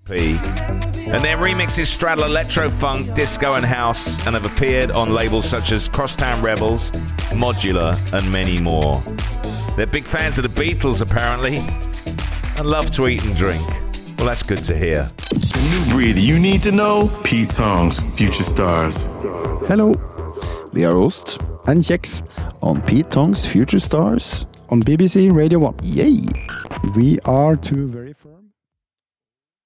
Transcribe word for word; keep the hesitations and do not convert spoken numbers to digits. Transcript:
P. And their remixes straddle electro, funk, disco and house and have appeared on labels such as Crosstown Rebels, Modular and many more. They're big fans of the Beatles apparently and love to eat and drink. Well, that's good to hear. The new breed you need to know, Pete Tong's Future Stars. Hello, we are Ost and Kex on Pete Tong's Future Stars on B B C Radio one. Yay! We are two very firm.